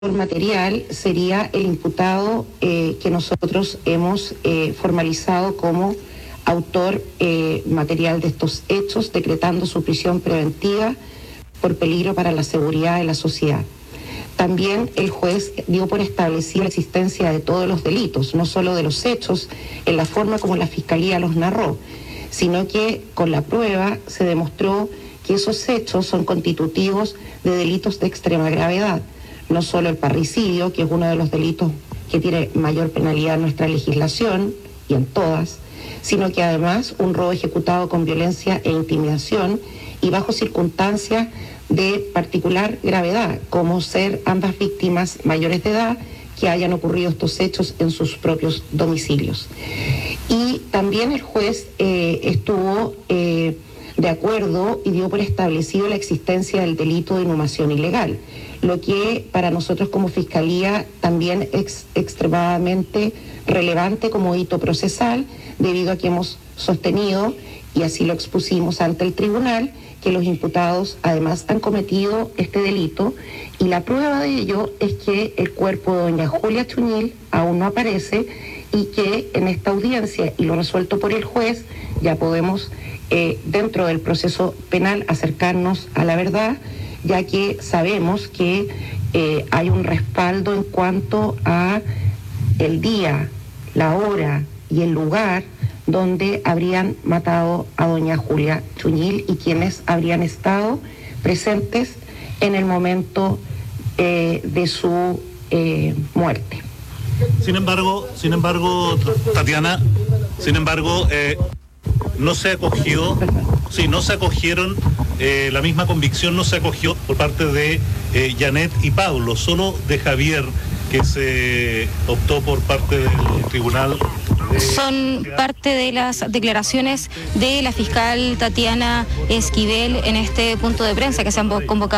material sería el imputado que nosotros hemos formalizado como autor material de estos hechos, decretando su prisión preventiva por peligro para la seguridad de la sociedad. También el juez dio por establecida la existencia de todos los delitos, no solo de los hechos en la forma como la Fiscalía los narró, sino que con la prueba se demostró que esos hechos son constitutivos de delitos de extrema gravedad. No solo el parricidio, que es uno de los delitos que tiene mayor penalidad en nuestra legislación y en todas, sino que además un robo ejecutado con violencia e intimidación y bajo circunstancias de particular gravedad, como ser ambas víctimas mayores de edad que hayan ocurrido estos hechos en sus propios domicilios. Y también el juez estuvo de acuerdo y dio por establecido la existencia del delito de inhumación ilegal, lo que para nosotros como Fiscalía también es extremadamente relevante como hito procesal, debido a que hemos sostenido, y así lo expusimos ante el tribunal, que los imputados además han cometido este delito, y la prueba de ello es que el cuerpo de doña Julia Chuñil aún no aparece, y que en esta audiencia, y lo resuelto por el juez, ya podemos dentro del proceso penal acercarnos a la verdad, ya que sabemos que hay un respaldo en cuanto a el día, la hora y el lugar donde habrían matado a doña Julia Chuñil y quienes habrían estado presentes en el momento de su muerte. Sin embargo, Tatiana, no se acogió, la misma convicción no se acogió por parte de Janet y Pablo, solo de Javier, que se optó por parte del tribunal. Son parte de las declaraciones de la fiscal Tatiana Esquivel en este punto de prensa que se han convocado